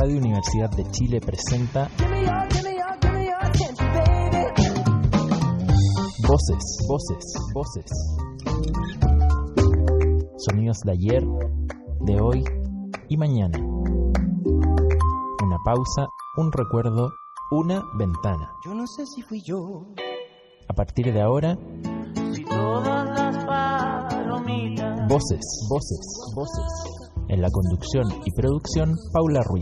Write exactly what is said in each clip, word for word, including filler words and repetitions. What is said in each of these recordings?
Radio Universidad de Chile presenta Voces, voces, voces. Sonidos de ayer, de hoy y mañana. Una pausa, un recuerdo, una ventana. Yo no sé si fui yo. A partir de ahora, Si todas las palomitas. voces, voces, voces. En la conducción y producción, Paula Ruiz.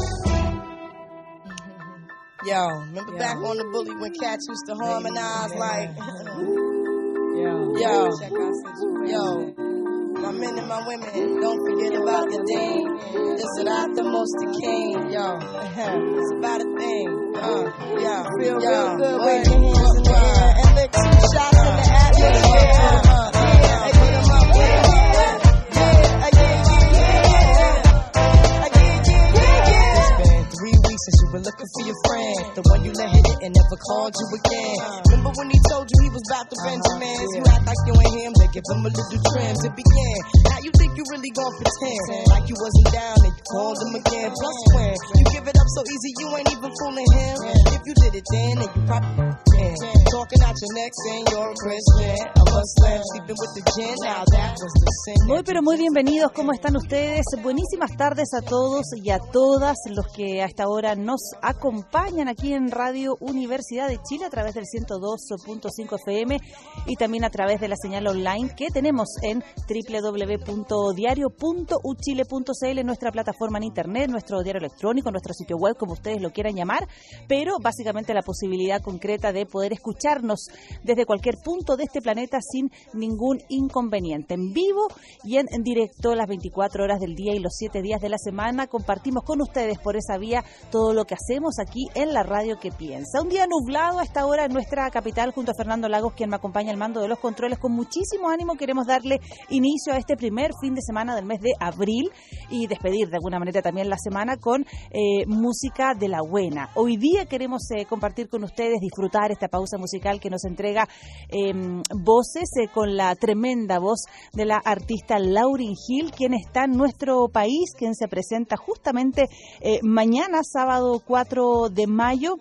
Yo, remember Yo. back on the bully when cats used to harmonize like, Yo, yo, yo, my men and my women, don't forget about the dame. This is not the most the king, yo. It's about a thing, uh, yo, feel yo, real good. wait, Wave your hands in the air and lick two shots in the atmosphere. Uh, uh, hey, put 'em up, yeah, yeah, yeah, yeah, yeah, yeah, yeah. It's been three weeks since you been looking for your friend, the one you let hit it and never called you again. Remember when he told you he was about to Benjamins? You act like you ain't him, they give him a little trim to begin. Now you think you really gon' pretend like you wasn't down and you called him again. Plus when you give it up so easy, you ain't even fooling him. If you did it then, then you probably can. Talking out your neck saying you're a Christian, a Muslim, sleeping with the gin. Now that was the sin. Muy pero muy bienvenidos, ¿cómo están ustedes? Buenísimas tardes a todos y a todas los que a esta hora nos acompañan aquí en Radio Universidad de Chile a través del ciento dos punto cinco F M y también a través de la señal online que tenemos en doble u doble u doble u punto diario punto u chile punto c l, nuestra plataforma en internet, nuestro diario electrónico, nuestro sitio web, como ustedes lo quieran llamar, pero básicamente la posibilidad concreta de poder escucharnos desde cualquier punto de este planeta sin ningún inconveniente. En vivo y en, en directo las veinticuatro horas del día y los siete días de la semana compartimos con ustedes por esa vía todo lo que hacemos aquí en la radio que piensa. Un día nublado a esta hora en nuestra capital junto a Fernando Lagos, quien me acompaña al mando de los controles. Con muchísimo ánimo queremos darle inicio a este primer fin de semana del mes de abril y despedir de alguna manera también la semana con eh, música de la buena. Hoy día queremos eh, compartir con ustedes, disfrutar esta pausa musical que nos entrega eh, voces eh, con la tremenda voz de la artista Lauryn Hill, quien está en nuestro país, quien se presenta justamente eh, mañana, sábado cuatro de mayo,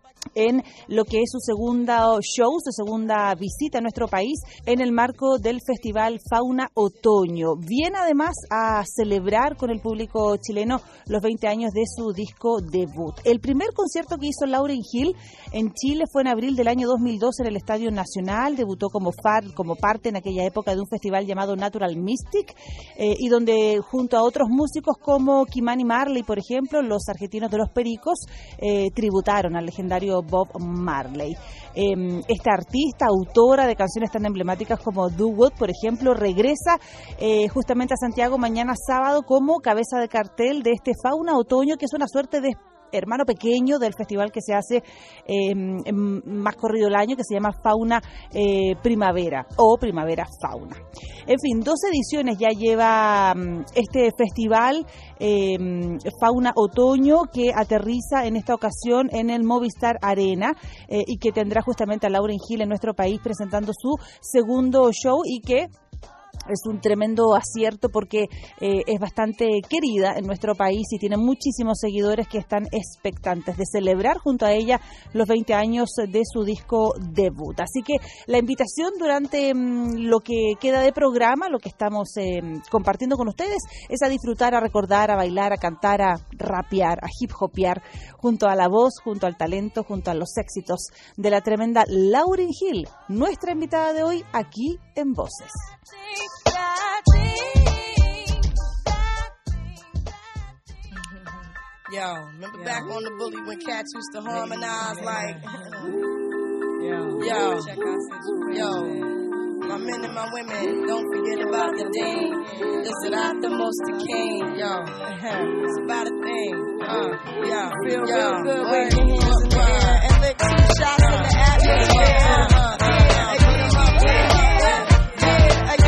en lo que es su segunda show, su segunda visita a nuestro país en el marco del Festival Fauna Otoño. Viene además a celebrar con el público chileno los veinte años de su disco debut. El primer concierto que hizo Lauryn Hill en Chile fue en abril del año dos mil dos en el Estadio Nacional. Debutó como, far, como parte en aquella época de un festival llamado Natural Mystic eh, y donde junto a otros músicos como Kimani Marley, por ejemplo, los argentinos de Los Pericos, eh, tributaron al legendario Bob Marley. Eh, esta artista, autora de canciones tan emblemáticas como Do What, por ejemplo, regresa eh, justamente a Santiago mañana sábado como cabeza de cartel de este Fauna Otoño, que es una suerte de hermano pequeño del festival que se hace eh, más corrido el año, que se llama Fauna eh, Primavera o Primavera Fauna. En fin, dos ediciones ya lleva um, este festival eh, Fauna Otoño, que aterriza en esta ocasión en el Movistar Arena eh, y que tendrá justamente a Lauryn Hill en nuestro país presentando su segundo show, y que es un tremendo acierto porque eh, es bastante querida en nuestro país y tiene muchísimos seguidores que están expectantes de celebrar junto a ella los veinte años de su disco debut. Así que la invitación durante mmm, lo que queda de programa, lo que estamos eh, compartiendo con ustedes, es a disfrutar, a recordar, a bailar, a cantar, a rapear, a hip hopear junto a la voz, junto al talento, junto a los éxitos de la tremenda Lauryn Hill, nuestra invitada de hoy aquí en Voces. Yo, remember back on the bully when cats used to harmonize like, yo, yo, yo, my men and my women, don't forget about the dame. This is not the most the king, yo. It's about a thing, uh, yo, Feel yo, real good. wait, Wave your hands in the air and lick two shots in the atmosphere. Uh, uh, hey, put 'em up, yeah, yeah, yeah, yeah,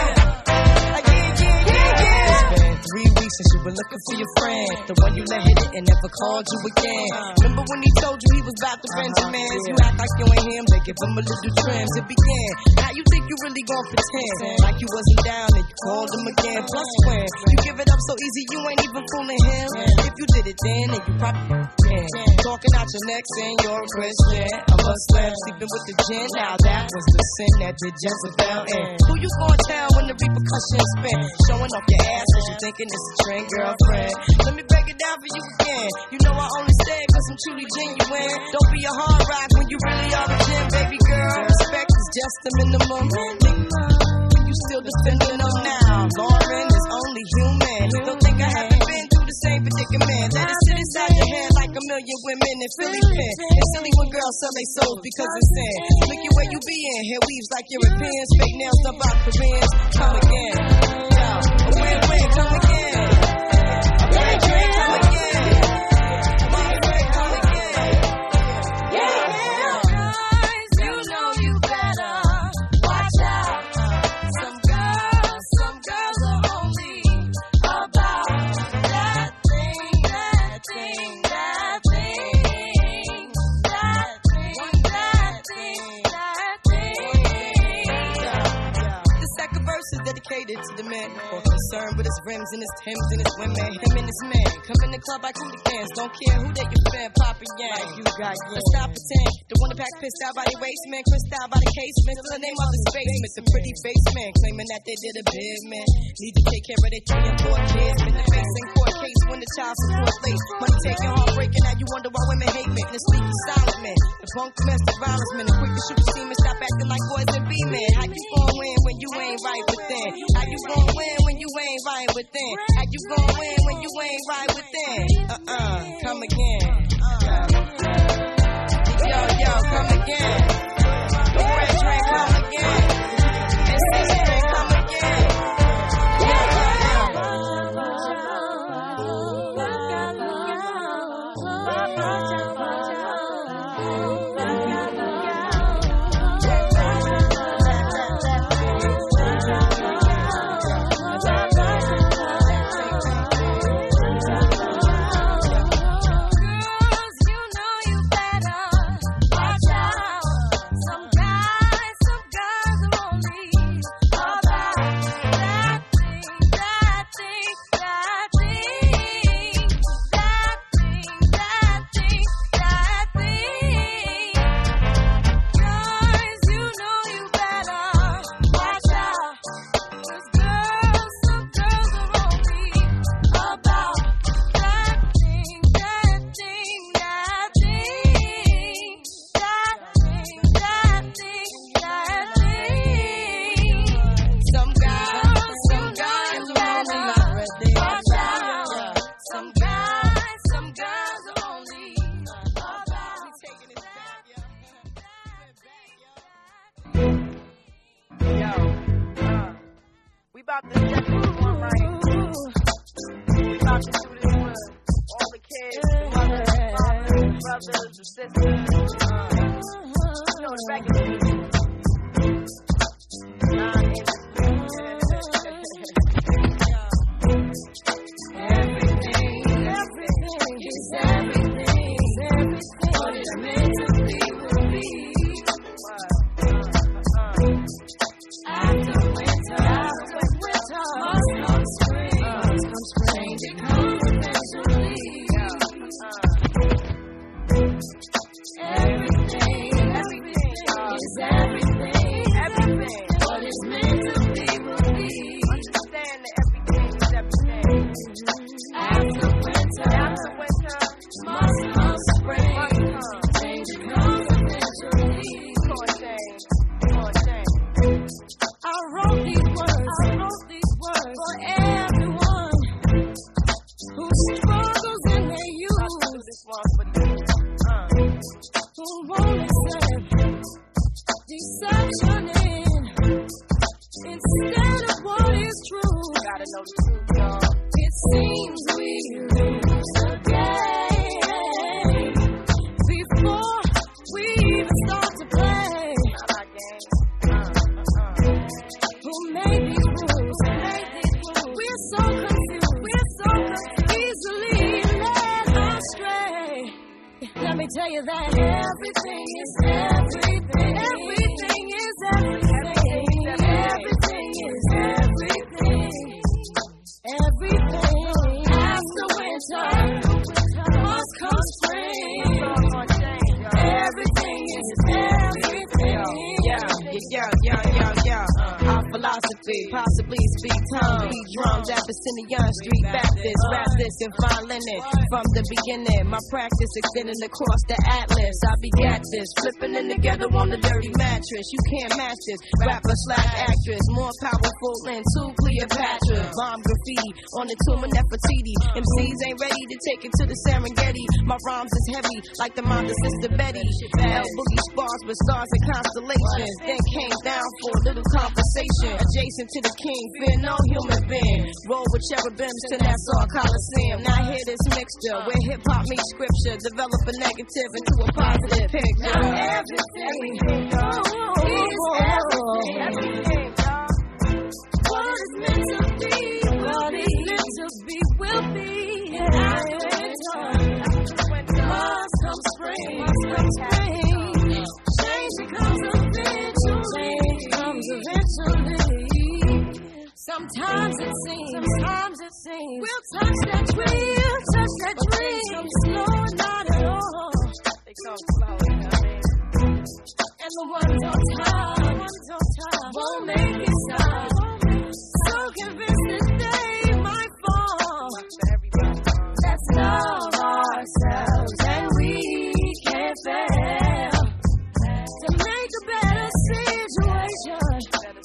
yeah, yeah, yeah, yeah. It's been three weeks since you been looking for your friend, the one you let hit it and never called you again. Remember when he told you he was about to Benjamins? You act like you ain't him, they give him a little trims. It began. How you think you really gon' pretend? Like you wasn't down and you called him again. Plus when you give it up so easy, you ain't even fooling him. If you did it then, then you probably can. Talking out your neck saying you're a Christian, a Muslim, sleeping with the gin. Now that was the sin that did Jezebel in. Who you gon' tell when the repercussions spin? Showing off your ass as you thinking it's a trend, girlfriend. Let me break it down for you again. You know I only say it cause I'm truly genuine. Don't be a hard rock when you really are a gem, baby girl. Respect is just the minimum. When you still defending them now. Lauren is only human. Don't think I haven't been through the same predicament. Let it sit inside your head like a million women in Philly pen. It's silly when girls sell their souls because it's sin. Look at where you be in. Hair weaves like Europeans. Fake nails done by Koreans. Come again. Yo, a win win. Come again. A win win. Come again. My friend, come again. Yeah. You know you better watch out. Some girls, some girls are only about that thing, that thing, that thing, that thing, that thing, that thing. The second verse is dedicated to the men who are concerned with his rims and his Timbs and his women. Him and his men come in the club like hooligans. Don't care who they your fan, Papa Yang. You got yeah. Let's stop pretend. The one that pack pissed out by the waistman, crissed out by the casement. Still the name of his basement. The pretty face man claiming that they did a bid, man. Need to take care of their three and four kids. Been the face in court case when the child support late. Money taking, heartbreaking. Now you wonder why women hate men. The sneaky silent man. The punk domestic violence man. The quick to shoot the semen. Stop acting like boys and be men. How you gon' win when you ain't right within? How you gon' win when you ain't right within? How you gon' win when you ain't right within? Uh-uh, come again. Yo, yo, come again. The red train, come again. And six train, come again. Yo, We're so confused, we're so confused, easily led by me tell you that everything is everything. Everything is everything. Everything is everything. Everything. After winter must come spring. Everything is everything. Yeah, yeah, yeah, yeah, yeah. Our philosophy, possibly speak tongue, beat drums, Abyssinian Street Baptist, rap this and fine linen. From the beginning, my practice extending across the atlas. I begat this, flipping it together on the dirty mattress. You can't match this, rapper slash actress, more powerful than two Cleopatra. Bomb graffiti on the tomb of Nefertiti. M Cs ain't ready to take it to the Serengeti. My rhymes is heavy, like the mind of Sister Betty. L Boogie spars with stars and constellations. Then came down for a little conversation. Adjacent to the king, fear no human being. Roll with cherubims to Nassau Coliseum. Now hear this mixture where hip hop meets scripture. Develop a negative into a positive picture. Now everything oh, is everything. Everything, what is meant to be, what is meant to be, will be. After winter, must come spring, must come spring. Change it comes eventually. Change comes eventually. Sometimes it seems, sometimes it seems we'll touch that dream, we'll touch that dream. Come slow, not at all. They come slow, you know what I mean? And the ones on top, the ones on top won't make it stop. So convinced that they might fall. Let's love ourselves and we can't fail to make a better situation.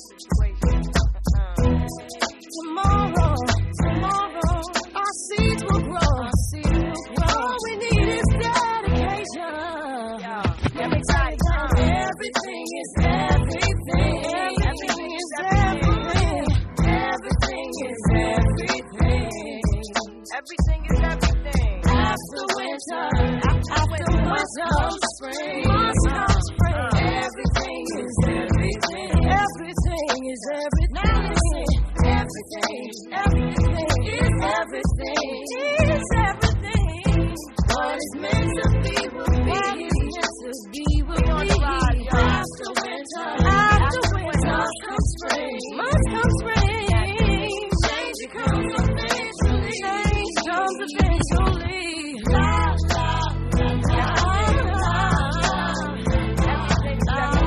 Tomorrow, tomorrow, our seeds will grow. Our seeds will grow. All we need is dedication. Let me tell you that everything is everything. Everything is everything. Everything is everything. Everything is everything. After winter, after winter, spring, must come spring. Everything is everything. Everything is everything. Everything, everything is everything. Is everything. What is meant to be will be. What is meant to be will be. After winter, after winter, must come spring, must come spring. Change it comes eventually. Change comes eventually. La la la la la. Everything's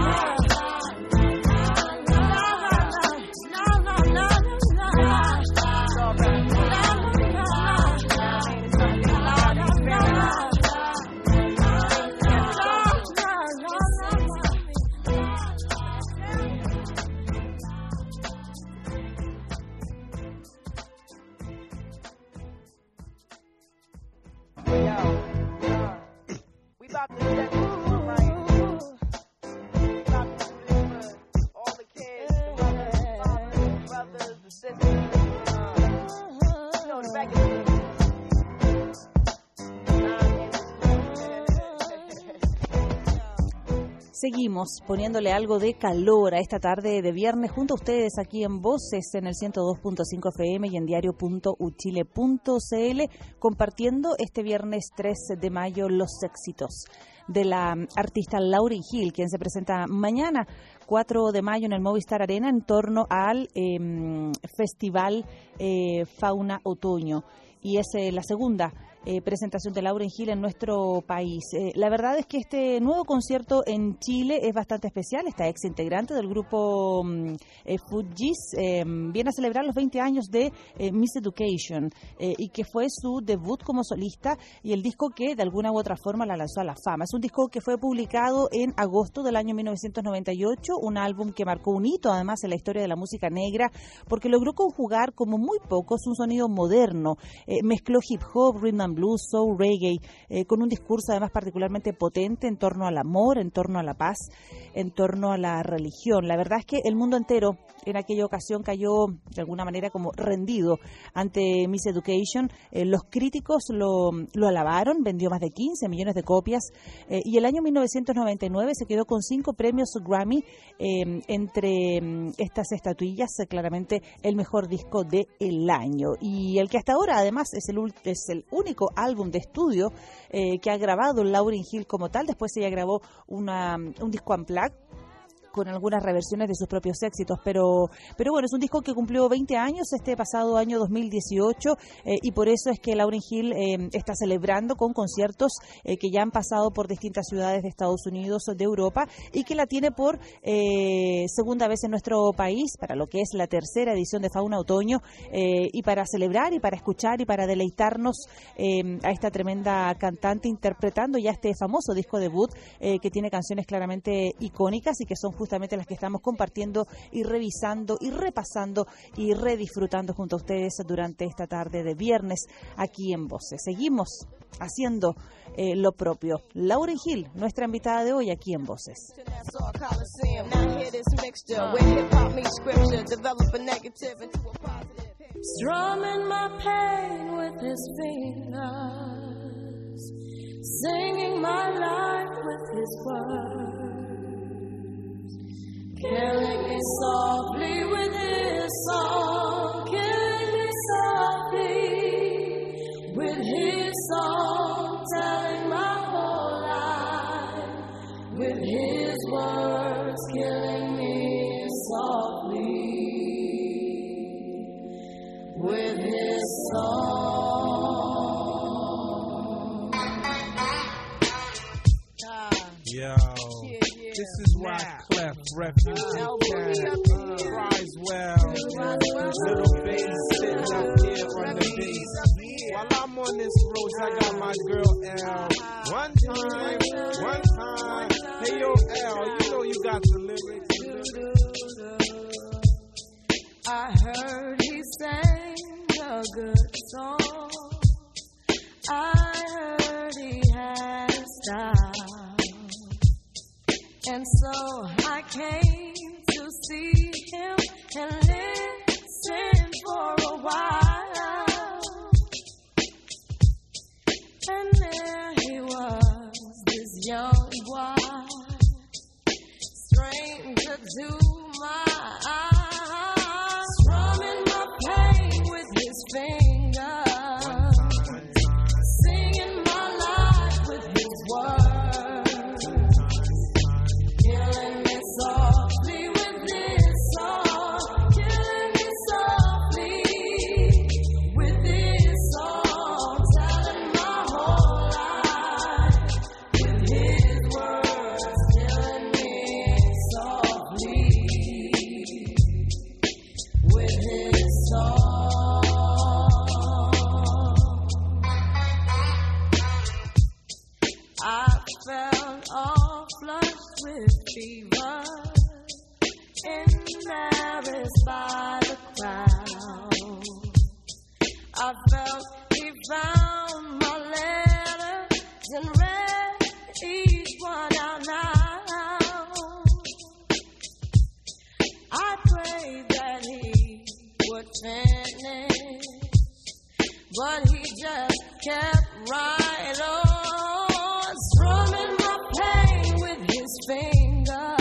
Seguimos poniéndole algo de calor a esta tarde de viernes junto a ustedes aquí en Voces en el ciento dos punto cinco F M y en diario punto u chile punto c l, compartiendo este viernes tres de mayo los éxitos de la artista Lauryn Hill, quien se presenta mañana cuatro de mayo en el Movistar Arena en torno al eh, Festival eh, Fauna Otoño. Y es eh, la segunda Eh, presentación de Lauryn Hill en nuestro país. Eh, la verdad es que este nuevo concierto en Chile es bastante especial. Esta ex integrante del grupo eh, Fugees eh, viene a celebrar los veinte años de eh, Miss Education eh, y que fue su debut como solista y el disco que de alguna u otra forma la lanzó a la fama. Es un disco que fue publicado en agosto del año mil novecientos noventa y ocho, un álbum que marcó un hito además en la historia de la música negra porque logró conjugar como muy pocos un sonido moderno. Eh, mezcló hip hop, rhythm and blues, soul, reggae, eh, con un discurso además particularmente potente en torno al amor, en torno a la paz, en torno a la religión. La verdad es que el mundo entero en aquella ocasión cayó de alguna manera como rendido ante Miss Education. Eh, los críticos lo, lo alabaron, vendió más de quince millones de copias eh, y el año mil novecientos noventa y nueve se quedó con cinco premios Grammy, eh, entre mm, estas estatuillas, eh, claramente el mejor disco del año. Y el que hasta ahora además es el, es el único único álbum de estudio eh, que ha grabado Lauryn Hill como tal. Después ella grabó una, un disco unplugged con algunas reversiones de sus propios éxitos, pero pero bueno, es un disco que cumplió veinte años este pasado año dos mil dieciocho eh, y por eso es que Lauryn Hill eh, está celebrando con conciertos eh, que ya han pasado por distintas ciudades de Estados Unidos, de Europa, y que la tiene por eh, segunda vez en nuestro país, para lo que es la tercera edición de Fauna Otoño, eh, y para celebrar y para escuchar y para deleitarnos eh, a esta tremenda cantante interpretando ya este famoso disco debut eh, que tiene canciones claramente icónicas y que son justamente las que estamos compartiendo y revisando y repasando y redisfrutando junto a ustedes durante esta tarde de viernes aquí en Voces. Seguimos haciendo eh, lo propio. Lauryn Hill, nuestra invitada de hoy aquí en Voces. Strumming my pain with his fingers, singing my life with his words. Killing me softly with his song, killing me softly with his song, telling my whole life with his words, killing me softly with his song. Yo. This is why Clef, Refugee Cat, cries well. Little bass sitting up here on the bass. While I'm on this road, I got my girl L. One time, one time. Hey yo L, you know you got the lyrics. I heard he sang a good song. I heard he had a style. And so I came to see him and listen for a while. And there he was, this young boy, stranger to my eyes, strumming my pain with his fingers, singing my life with his words. By the crowd, I felt he found my letters and read each one out now. I prayed that he would finish, but he just kept right on, strumming my pain with his fingers.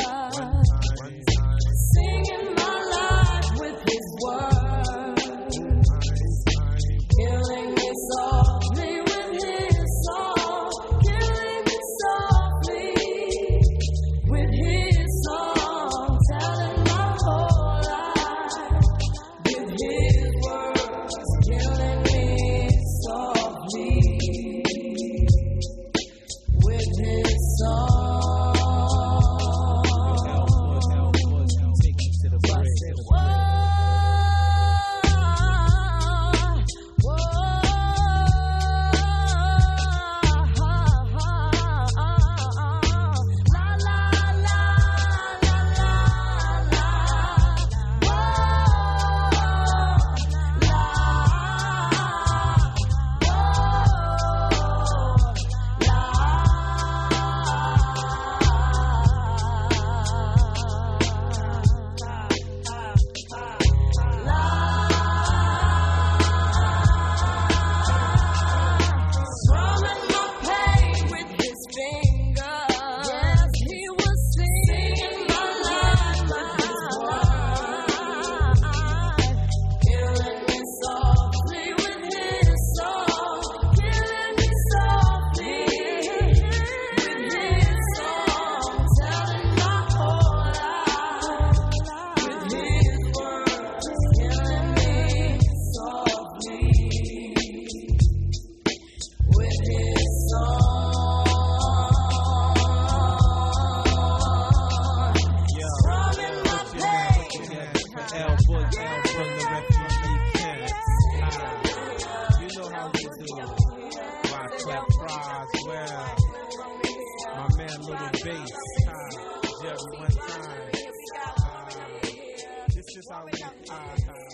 how we. Uh,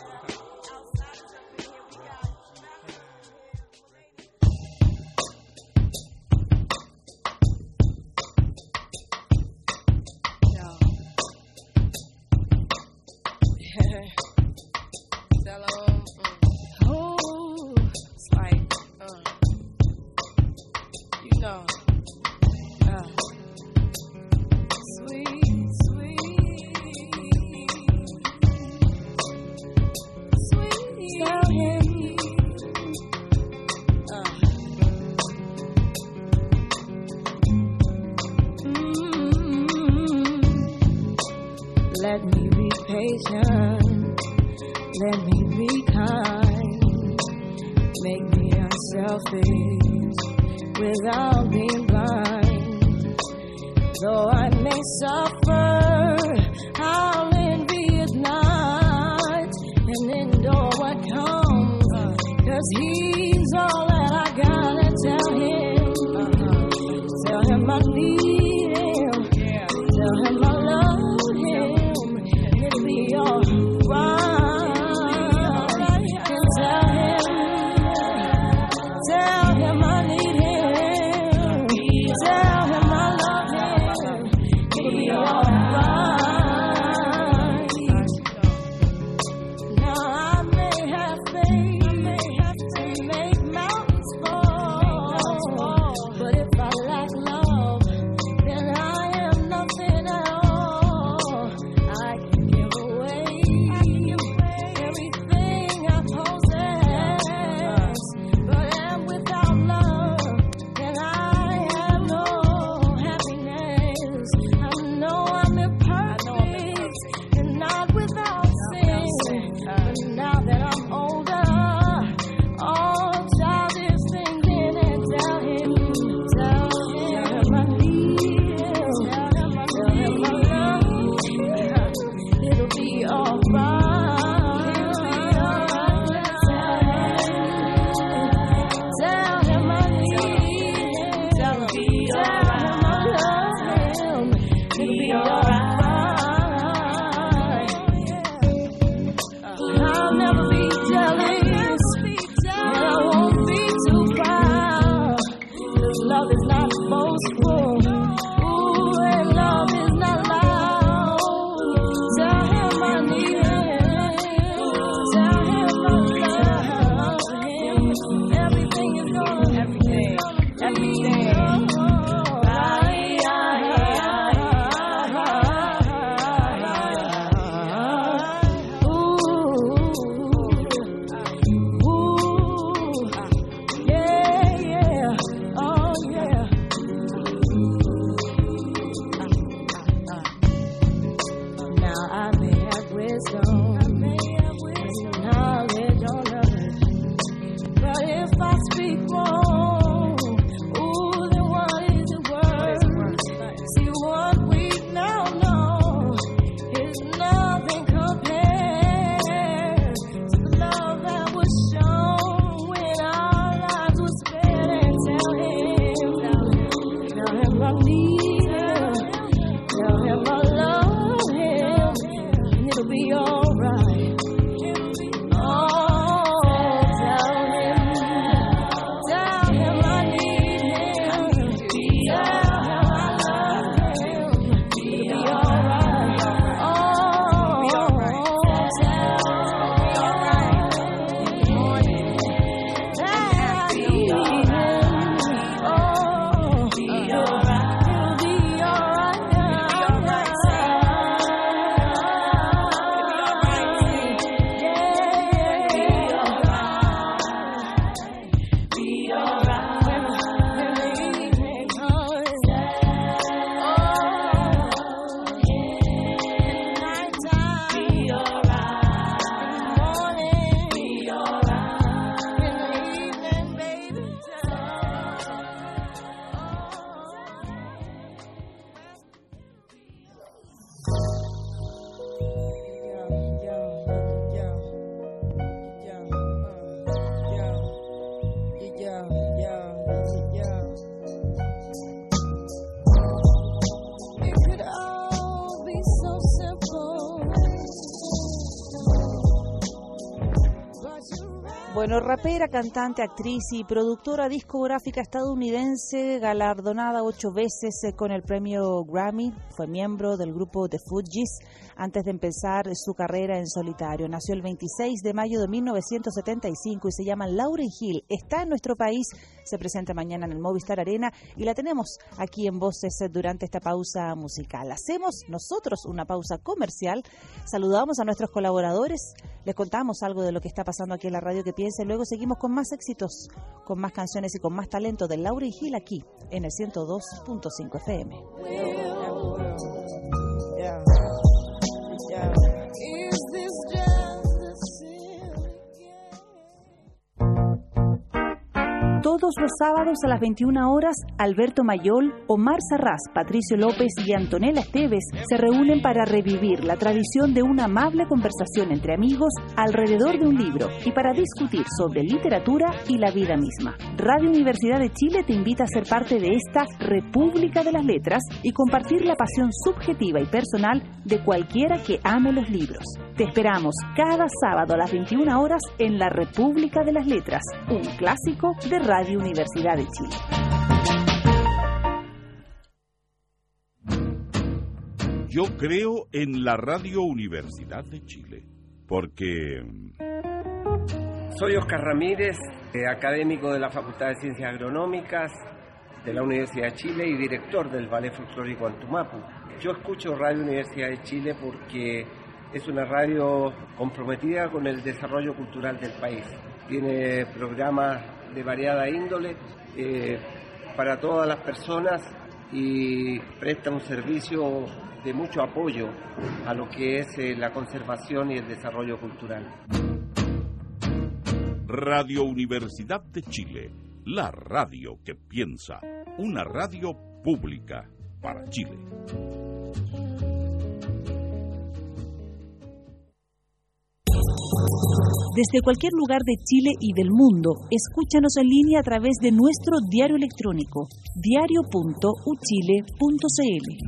Tell 'em, mm, oh, it's like, uh, you know, uh, sweet, sweet, sweet. Tell him, uh, mm, let me be patient. Let me be kind, make me unselfish without being blind. Though I may suffer, I'll envy it not and endure what comes, cause he's all that I gotta tell him. Tell him I need him, tell him I love him, it'll be alright. Bueno, rapera, cantante, actriz y productora discográfica estadounidense, galardonada ocho veces con el premio Grammy. Fue miembro del grupo The Fugees antes de empezar su carrera en solitario. Nació el veintiséis de mayo de mil novecientos setenta y cinco y se llama Lauryn Hill. Está en nuestro país, se presenta mañana en el Movistar Arena y la tenemos aquí en Voces durante esta pausa musical. Hacemos nosotros una pausa comercial, saludamos a nuestros colaboradores, les contamos algo de lo que está pasando aquí en la radio que piensa y luego seguimos con más éxitos, con más canciones y con más talento de Lauryn Hill aquí en el ciento dos punto cinco F M. Yeah. Yeah. Is this just a silly game? Todos los sábados a las veintiuna horas, Alberto Mayol, Omar Sarraz, Patricio López y Antonella Esteves se reúnen para revivir la tradición de una amable conversación entre amigos alrededor de un libro y para discutir sobre literatura y la vida misma. Radio Universidad de Chile te invita a ser parte de esta República de las Letras y compartir la pasión subjetiva y personal de cualquiera que ame los libros. Te esperamos cada sábado a las veintiuna horas en la República de las Letras, un clásico de Radio Universidad de Chile. Yo creo en la Radio Universidad de Chile, porque... Soy Oscar Ramírez, eh, académico de la Facultad de Ciencias Agronómicas de la Universidad de Chile y director del Ballet Folclórico Antumapu. Yo escucho Radio Universidad de Chile porque es una radio comprometida con el desarrollo cultural del país. Tiene programas de variada índole eh, para todas las personas y presta un servicio de mucho apoyo a lo que es eh, la conservación y el desarrollo cultural. Radio Universidad de Chile, la radio que piensa, una radio pública para Chile. Desde cualquier lugar de Chile y del mundo, escúchanos en línea a través de nuestro diario electrónico, diario punto u chile punto c l.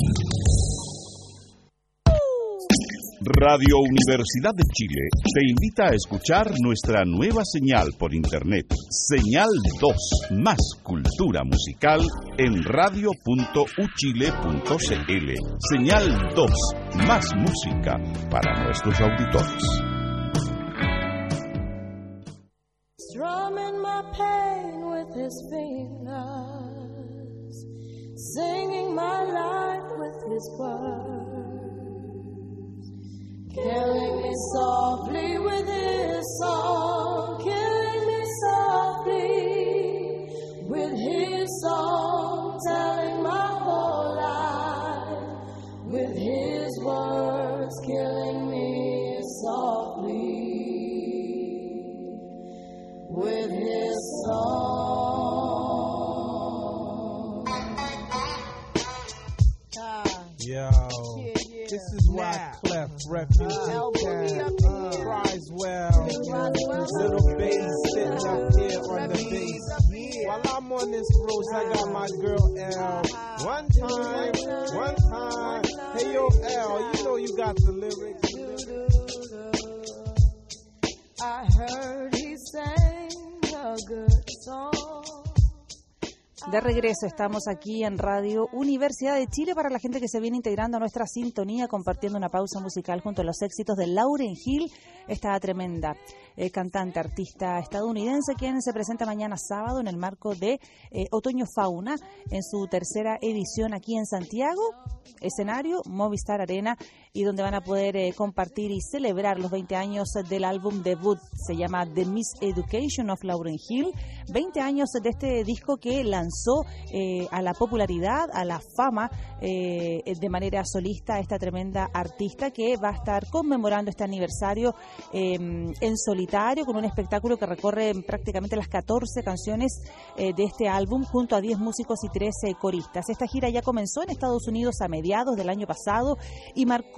Radio Universidad de Chile te invita a escuchar nuestra nueva señal por internet, Señal dos, más cultura musical en radio punto u chile punto c l. Señal dos, más música para nuestros auditores. Strumming my pain with his fingers, singing my life with his words, killing me softly with his song, killing me softly with his song, telling my whole life with his words, killing me softly with his song. Yo, yeah, yeah. This is why Clef, Refugee uh, Cat, uh, Criswell, Little Bass sitting up here on the bass. While I'm on this road, I got my girl L. One time, one time. Hey yo L, you know you got the lyrics. I heard he sang a good song. De regreso estamos aquí en Radio Universidad de Chile para la gente que se viene integrando a nuestra sintonía, compartiendo una pausa musical junto a los éxitos de Lauryn Hill, esta tremenda eh, cantante, artista estadounidense, quien se presenta mañana sábado en el marco de eh, Otoño Fauna, en su tercera edición aquí en Santiago, escenario Movistar Arena, y donde van a poder eh, compartir y celebrar los veinte años del álbum debut. Se llama The Miseducation of Lauryn Hill, veinte años de este disco que lanzó eh, a la popularidad, a la fama eh, de manera solista a esta tremenda artista, que va a estar conmemorando este aniversario eh, en solitario con un espectáculo que recorre prácticamente las catorce canciones eh, de este álbum junto a diez músicos y trece coristas. Esta gira ya comenzó en Estados Unidos a mediados del año pasado y marcó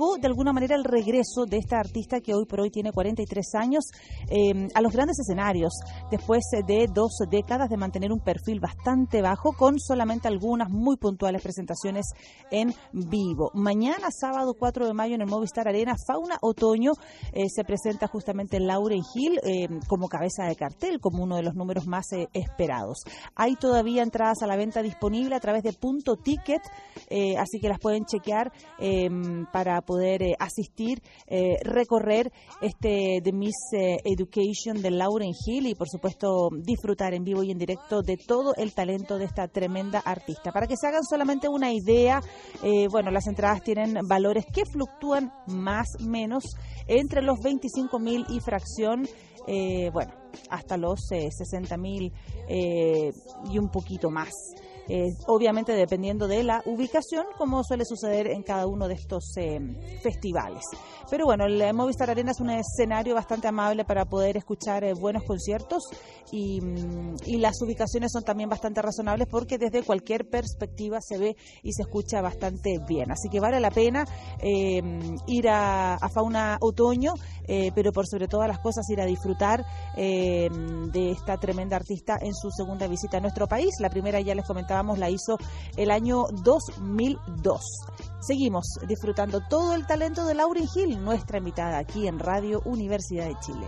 marcó de alguna manera el regreso de esta artista que hoy por hoy tiene cuarenta y tres años eh, a los grandes escenarios, después de dos décadas de mantener un perfil bastante bajo con solamente algunas muy puntuales presentaciones en vivo. Mañana, sábado cuatro de mayo, en el Movistar Arena, Fauna Otoño, eh, se presenta justamente Lauryn Hill eh, como cabeza de cartel, como uno de los números más eh, esperados. Hay todavía entradas a la venta disponible a través de Punto Ticket, eh, así que las pueden chequear eh, para poder eh, asistir, eh, recorrer este The Miss eh, Education de Lauryn Hill y por supuesto disfrutar en vivo y en directo de todo el talento de esta tremenda artista. Para que se hagan solamente una idea, eh, bueno, las entradas tienen valores que fluctúan más o menos entre los veinticinco mil y fracción, eh, bueno, hasta los eh, sesenta mil eh, y un poquito más. Eh, obviamente dependiendo de la ubicación, como suele suceder en cada uno de estos eh, festivales. Pero bueno, el Movistar Arena es un escenario bastante amable para poder escuchar eh, buenos conciertos y, y las ubicaciones son también bastante razonables porque desde cualquier perspectiva se ve y se escucha bastante bien. Así que vale la pena eh, ir a, a Fauna Otoño, eh, pero por sobre todas las cosas ir a disfrutar eh, de esta tremenda artista en su segunda visita a nuestro país. La primera, ya les comentaba, la hizo el año dos mil dos. Seguimos disfrutando todo el talento de Lauryn Hill, nuestra invitada aquí en Radio Universidad de Chile.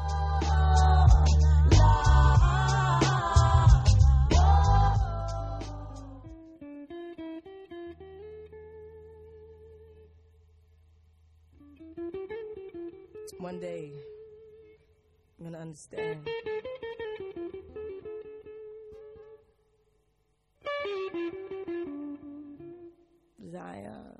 One day, I'm gonna understand. Zion.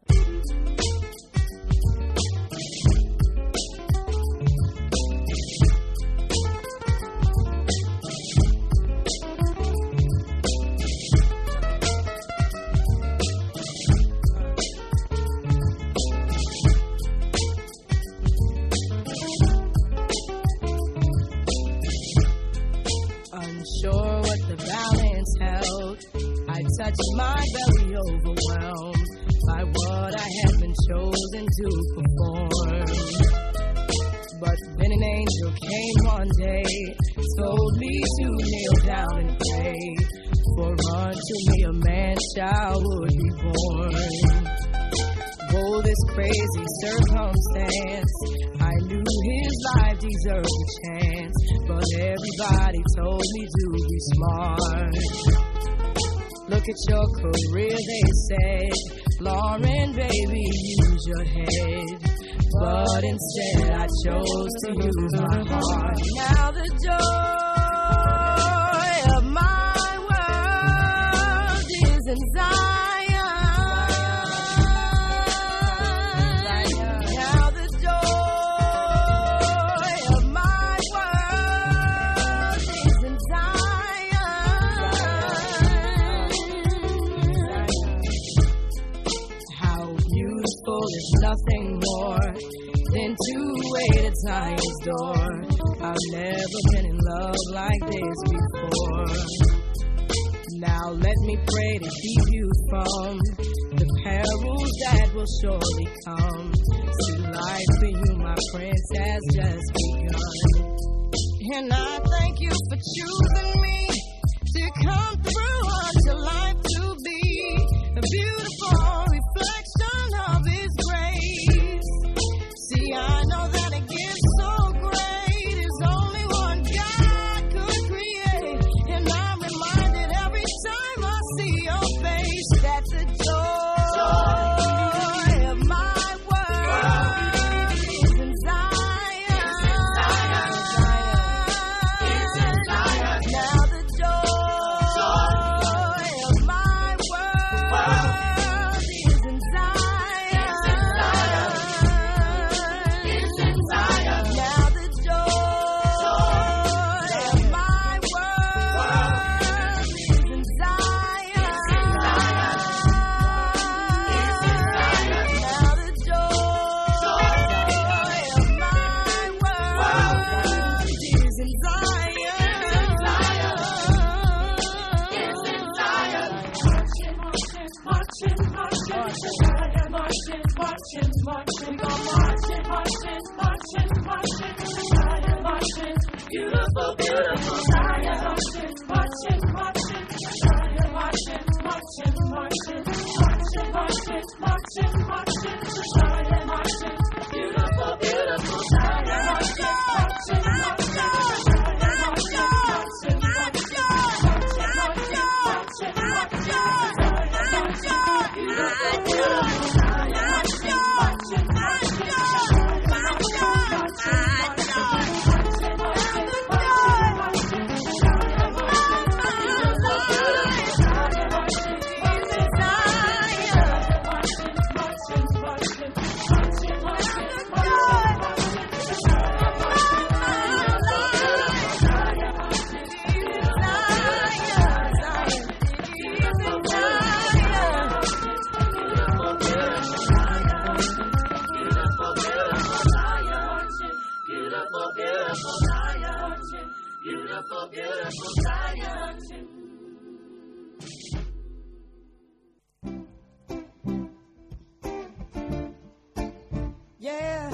Unsure what the balance held, I touched my belly overwhelmed by what I had been chosen to perform. But then an angel came one day, told me to kneel down and pray, for unto me a man child would be born. Oh, this crazy circumstance, I knew his life deserved a chance, but everybody told me to be smart. Look at your career, they said, Lauren, baby, use your head. But instead I chose to use my heart. Now the joy of my world is in Zion. Now the joy of my world is in Zion. How beautiful is nothing more than to wait at Zion's door. I've never been in love like this before. Now let me pray to keep you from the perils that will surely come. See, life for you, my prince, has just begun. And I thank you for choosing me to come through unto life to be a beautiful reflection of His grace. See, I know that a gift so great is only one God could create. And I'm reminded every time I see your face that the joy of my world is in Zion. Now the joy marching, we go marching, marching, marching, marching, Zion, marching, beautiful, beautiful Zion, marching, marching, marching, Zion, marching, marching, marching, marching, marching, marching, marching, Zion, marching, beautiful, beautiful Zion, marching, marching, marching, beautiful, beautiful Zion. Yeah,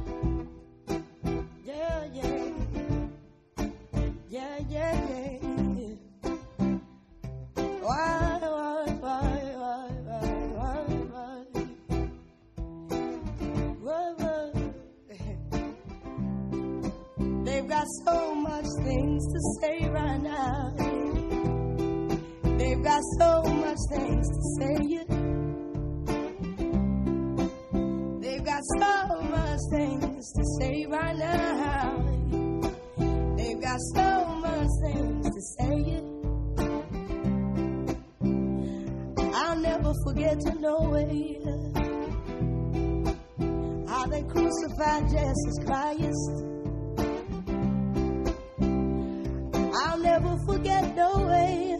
yeah, yeah, yeah, yeah, yeah. Why, why, why, why, why, why, why, why? They've got so much things to say right now. They've got so much things to say. They've got so much things to say right now. They've got so much things to say. I'll never forget to know it. How they crucified Jesus Christ. I'll never forget no way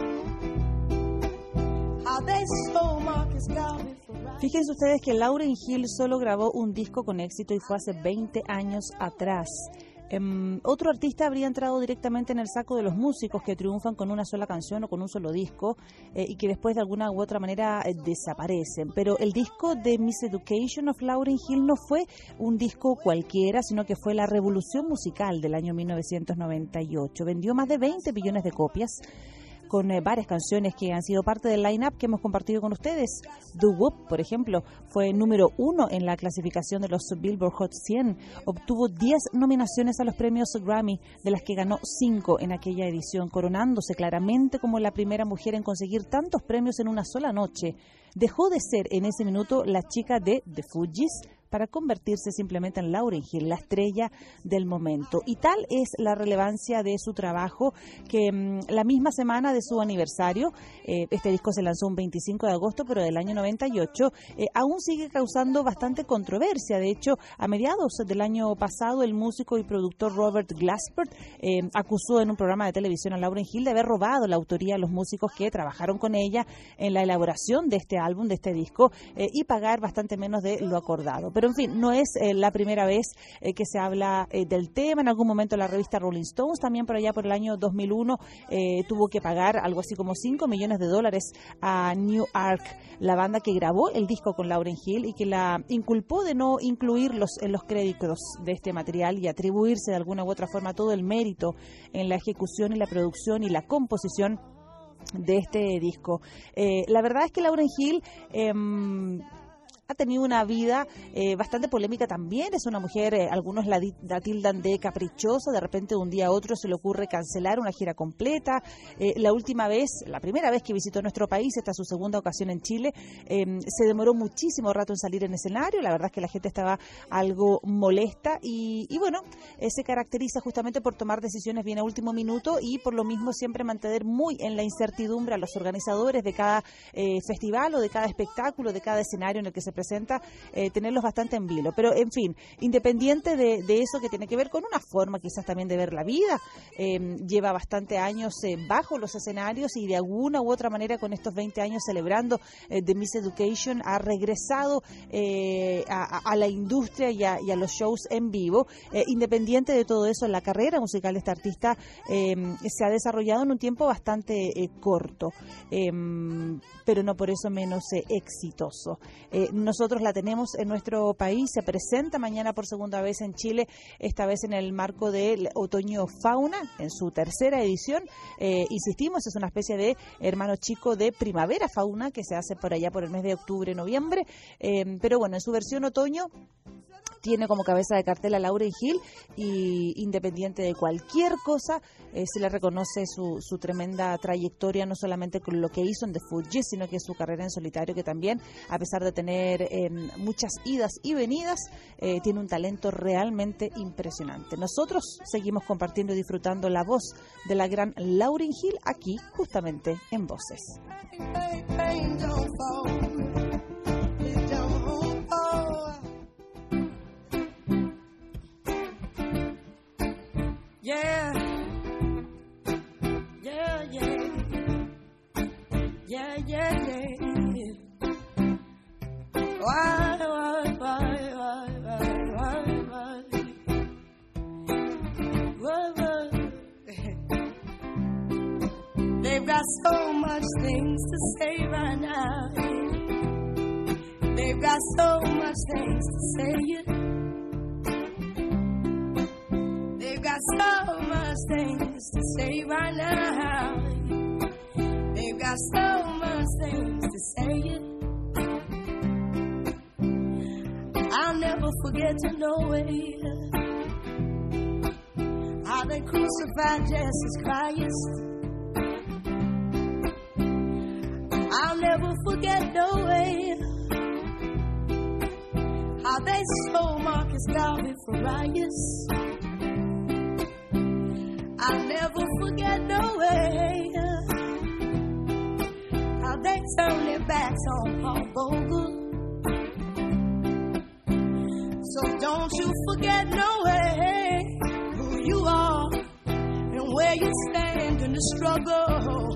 how they stole Marcus Garvey for right. Fíjense ustedes que Lauryn Hill solo grabó un disco con éxito y fue hace veinte años atrás. Um, otro artista habría entrado directamente en el saco de los músicos que triunfan con una sola canción o con un solo disco eh, y que después de alguna u otra manera eh, desaparecen. Pero el disco de Miseducation of Lauryn Hill no fue un disco cualquiera, sino que fue la revolución musical del año mil novecientos noventa y ocho. Vendió más de veinte millones de copias, con eh, varias canciones que han sido parte del line-up que hemos compartido con ustedes. Do Whoop, por ejemplo, fue número uno en la clasificación de los Billboard Hot cien. Obtuvo diez nominaciones a los premios Grammy, de las que ganó cinco en aquella edición, coronándose claramente como la primera mujer en conseguir tantos premios en una sola noche. Dejó de ser en ese minuto la chica de The Fugees para convertirse simplemente en Lauryn Hill, la estrella del momento. Y tal es la relevancia de su trabajo que mmm, la misma semana de su aniversario, eh, este disco se lanzó un veinticinco de agosto, pero del año noventa y ocho, eh, aún sigue causando bastante controversia. De hecho, a mediados del año pasado, el músico y productor Robert Glasper eh, acusó en un programa de televisión a Lauryn Hill de haber robado la autoría a los músicos que trabajaron con ella en la elaboración de este álbum, de este disco, eh, y pagar bastante menos de lo acordado. Pero en fin, no es eh, la primera vez eh, que se habla eh, del tema. En algún momento la revista Rolling Stones, también por allá por el año dos mil uno, eh, tuvo que pagar algo así como cinco millones de dólares a New Ark, la banda que grabó el disco con Lauryn Hill y que la inculpó de no incluirlos en los créditos de este material y atribuirse de alguna u otra forma todo el mérito en la ejecución y la producción y la composición de este disco. Eh, la verdad es que Lauryn Hill eh, ha tenido una vida eh, bastante polémica también. Es una mujer, eh, algunos la, la tildan de caprichosa, de repente de un día a otro se le ocurre cancelar una gira completa. Eh, la última vez, la primera vez que visitó nuestro país, esta es su segunda ocasión en Chile, eh, se demoró muchísimo rato en salir en escenario. La verdad es que la gente estaba algo molesta y, y bueno, eh, se caracteriza justamente por tomar decisiones bien a último minuto y por lo mismo siempre mantener muy en la incertidumbre a los organizadores de cada eh, festival o de cada espectáculo, de cada escenario en el que se presenta, eh, tenerlos bastante en vilo. Pero, en fin, independiente de, de eso que tiene que ver con una forma quizás también de ver la vida, eh, lleva bastante años eh, bajo los escenarios y de alguna u otra manera con estos veinte años celebrando eh, The Miseducation ha regresado eh, a, a la industria y a, y a los shows en vivo. Eh, independiente de todo eso, la carrera musical de esta artista eh, se ha desarrollado en un tiempo bastante eh, corto, eh, pero no por eso menos eh, exitoso. Eh, no nosotros la tenemos en nuestro país. Se presenta mañana por segunda vez en Chile, esta vez en el marco del Otoño Fauna, en su tercera edición. Eh, insistimos, es una especie de hermano chico de Primavera Fauna que se hace por allá por el mes de octubre, noviembre. Eh, pero bueno, en su versión otoño tiene como cabeza de cartel a Lauryn Hill y independiente de cualquier cosa, eh, se le reconoce su, su tremenda trayectoria, no solamente con lo que hizo en The Fugees, sino que su carrera en solitario, que también, a pesar de tener eh, muchas idas y venidas, eh, tiene un talento realmente impresionante. Nosotros seguimos compartiendo y disfrutando la voz de la gran Lauryn Hill aquí, justamente en Voces. Yeah, yeah, yeah, yeah, yeah, yeah. Why, why, why, why, why, why, why, why? They've got so much things to say right now. They've got so much things to say. They've got so much things to say right now. They've got so much things to say. I'll never forget to know it. How they crucified Jesus Christ. I'll never forget no way. How they sold Marcus Garvey for riots. I'll never forget no way how they turned their backs on Paul Bogle. So don't you forget no way who you are and where you stand in the struggle.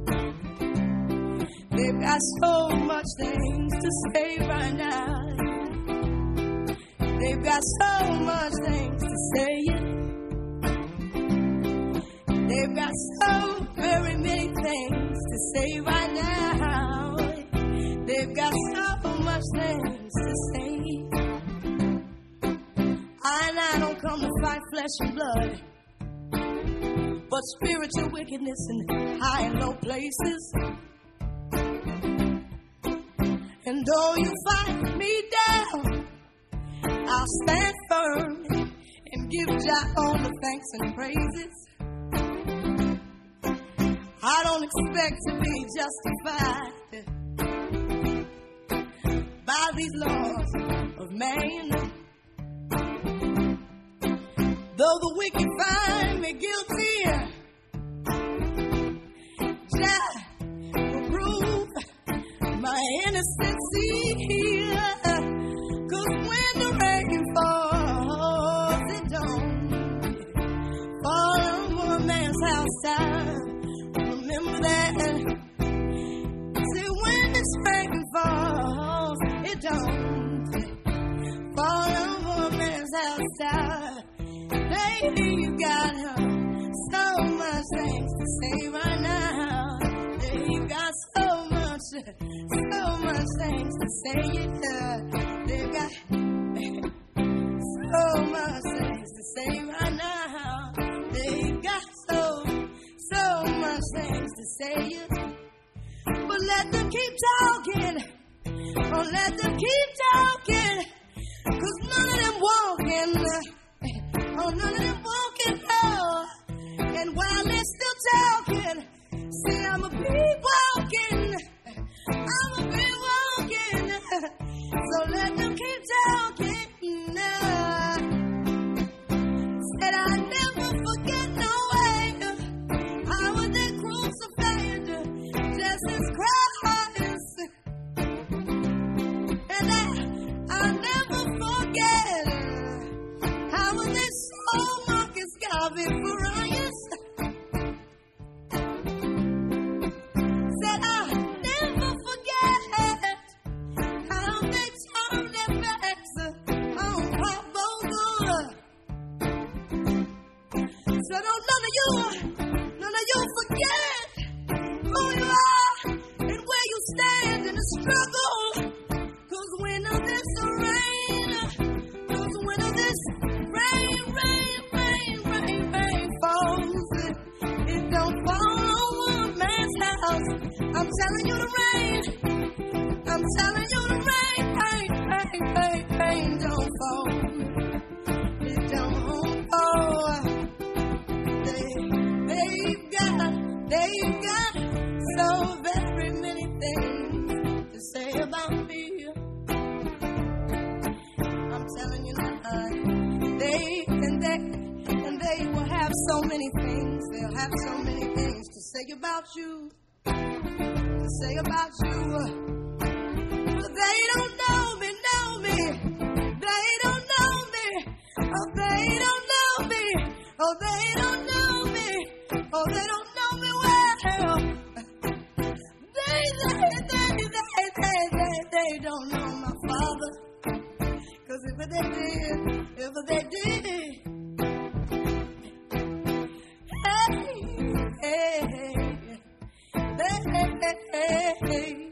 They've got so much things to say right now. They've got so much things to say. They've got so very many things to say right now. They've got so much things to say. I and I don't come to fight flesh and blood, but spiritual wickedness in high and low places. And though you fight me down, I'll stand firm and give Jah all the thanks and praises. I don't expect to be justified by these laws of man. Though the wicked find me guilty, Jah will prove my innocence here. 'Cause when the rain falls, it don't fall on a man's house side. Remember that. See, when this rain falls, it don't fall over a man's outside. Baby, you got so much things to say right now. You got so much, so much things to say. You got so much things to say right now. They got so So much things to say, but let them keep talking, oh let them keep talking, 'cause none of them walking, oh none of them walking, oh, and while they're still talking, see I'm a be walking, I'm a be walking, so let them keep talking, uh, said I never forget no way. Jesus Christ, and I, I'll never forget how they sold Marcus Garvey for riots. Said I'll never forget how they turned their backs on Paul Bogle. So don't none of you, none of you forget who you are and where you stand in the struggle. 'Cause when they and they and they will have so many things. They'll have so many things to say about you, to say about you. But they don't know me, know me. They don't know me. Oh, they don't know me. Oh, they don't know me. Oh, they don't know me well. They, they, they, they, they, they, they don't know my father. 'Cause if they did, if they did, hey, hey, hey, hey, hey, hey.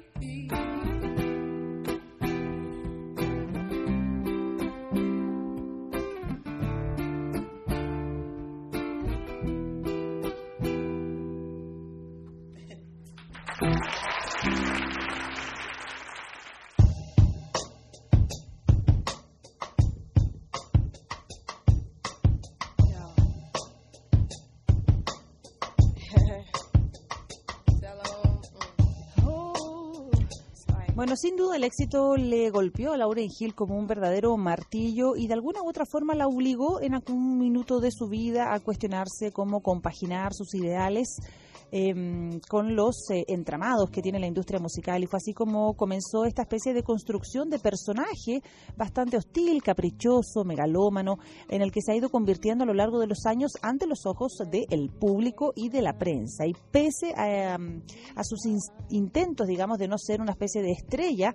Bueno, sin duda el éxito le golpeó a Lauryn Hill como un verdadero martillo y de alguna u otra forma la obligó en algún minuto de su vida a cuestionarse cómo compaginar sus ideales Eh, con los eh, entramados que tiene la industria musical, y fue así como comenzó esta especie de construcción de personaje bastante hostil, caprichoso, megalómano, en el que se ha ido convirtiendo a lo largo de los años ante los ojos del público y de la prensa. Y pese a, a sus in- intentos, digamos, de no ser una especie de estrella,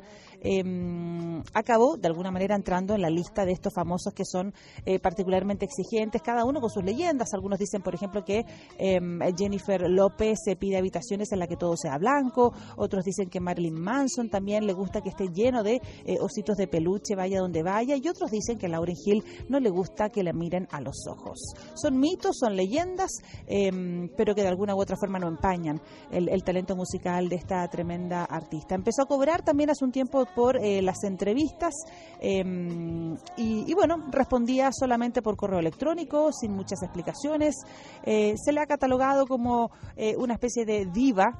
eh, acabó de alguna manera entrando en la lista de estos famosos que son eh, particularmente exigentes, cada uno con sus leyendas. Algunos dicen, por ejemplo, que eh, Jennifer López se pide habitaciones en las que todo sea blanco, otros dicen que Marilyn Manson también le gusta que esté lleno de eh, ositos de peluche, vaya donde vaya, y otros dicen que a Lauryn Hill no le gusta que la miren a los ojos. Son mitos, son leyendas, eh, pero que de alguna u otra forma no empañan el, el talento musical de esta tremenda artista. Empezó a cobrar también hace un tiempo por eh, las entrevistas eh, y, y bueno, respondía solamente por correo electrónico, sin muchas explicaciones. Eh, se le ha catalogado como eh, una especie de diva,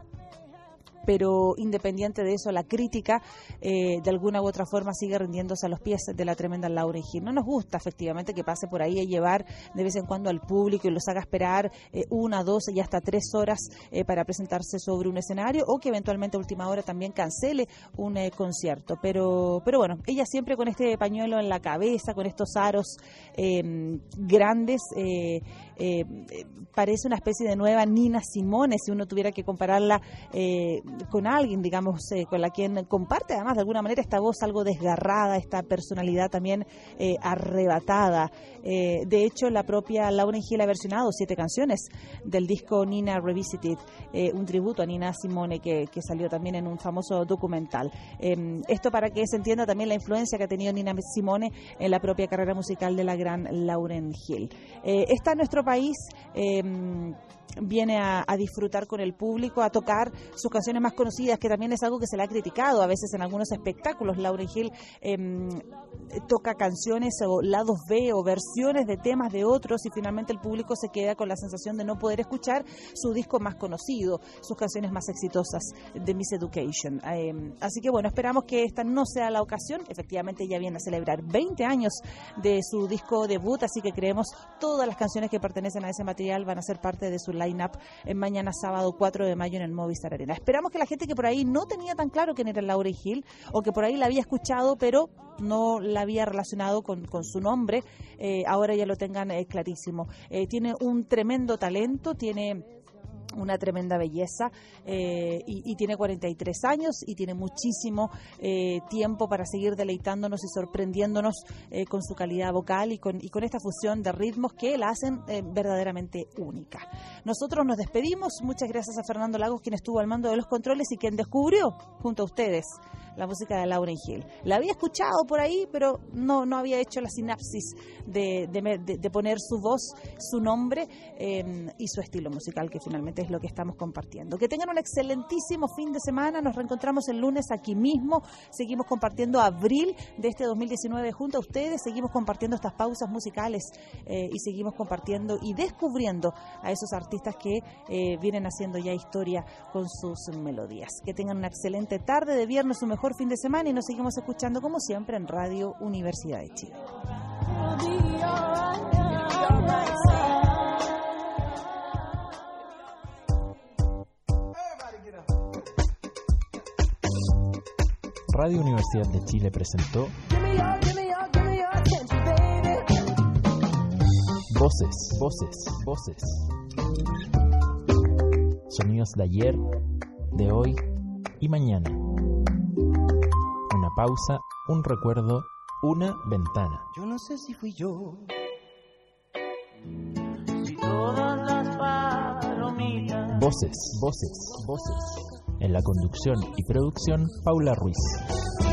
pero independiente de eso, la crítica eh, de alguna u otra forma sigue rindiéndose a los pies de la tremenda Lauryn Hill. No nos gusta efectivamente que pase por ahí a llevar de vez en cuando al público y los haga esperar eh, una, dos y hasta tres horas eh, para presentarse sobre un escenario, o que eventualmente a última hora también cancele un eh, concierto. Pero, pero bueno, ella siempre con este pañuelo en la cabeza, con estos aros eh, grandes, eh, eh, parece una especie de nueva Nina Simone, si uno tuviera que compararla eh, con alguien, digamos, eh, con la quien comparte además de alguna manera esta voz algo desgarrada, esta personalidad también eh, arrebatada. Eh, de hecho, la propia Lauryn Hill ha versionado siete canciones del disco Nina Revisited, eh, un tributo a Nina Simone que, que salió también en un famoso documental. Eh, esto para que se entienda también la influencia que ha tenido Nina Simone en la propia carrera musical de la gran Lauryn Hill. Eh, está en nuestro país, eh, viene a, a disfrutar con el público, a tocar sus canciones más conocidas, que también es algo que se le ha criticado a veces en algunos espectáculos. Lauryn Hill eh, toca canciones o lados B o versiones de temas de otros, y finalmente el público se queda con la sensación de no poder escuchar su disco más conocido, sus canciones más exitosas de Miss Education. Eh, así que bueno, esperamos que esta no sea la ocasión. Efectivamente ella viene a celebrar veinte años de su disco debut, así que creemos todas las canciones que pertenecen a ese material van a ser parte de su line-up en mañana sábado cuatro de mayo en el Movistar Arena. Esperamos que la gente que por ahí no tenía tan claro quién era Lauryn Hill, o que por ahí la había escuchado pero no la había relacionado con, con su nombre, eh, ahora ya lo tengan eh, clarísimo. Eh, tiene un tremendo talento, tiene una tremenda belleza eh, y, y tiene cuarenta y tres años y tiene muchísimo eh, tiempo para seguir deleitándonos y sorprendiéndonos eh, con su calidad vocal y con, y con esta fusión de ritmos que la hacen eh, verdaderamente única. Nosotros nos despedimos. Muchas gracias a Fernando Lagos, quien estuvo al mando de los controles y quien descubrió junto a ustedes la música de Lauryn Hill. La había escuchado por ahí, pero no, no había hecho la sinapsis de, de, de, de poner su voz, su nombre eh, y su estilo musical, que finalmente es lo que estamos compartiendo. Que tengan un excelentísimo fin de semana. Nos reencontramos el lunes aquí mismo. Seguimos compartiendo abril de este dos mil diecinueve junto a ustedes. Seguimos compartiendo estas pausas musicales eh, y seguimos compartiendo y descubriendo a esos artistas que eh, vienen haciendo ya historia con sus melodías. Que tengan una excelente tarde de viernes, un mejor fin de semana, y nos seguimos escuchando como siempre en Radio Universidad de Chile. Radio Universidad de Chile presentó Voces, voces, voces. Sonidos de ayer, de hoy y mañana. Una pausa, un recuerdo, una ventana. Yo no sé si fui yo. Si todas las palomitas. Voces, voces, voces. En la conducción y producción, Paula Ruiz.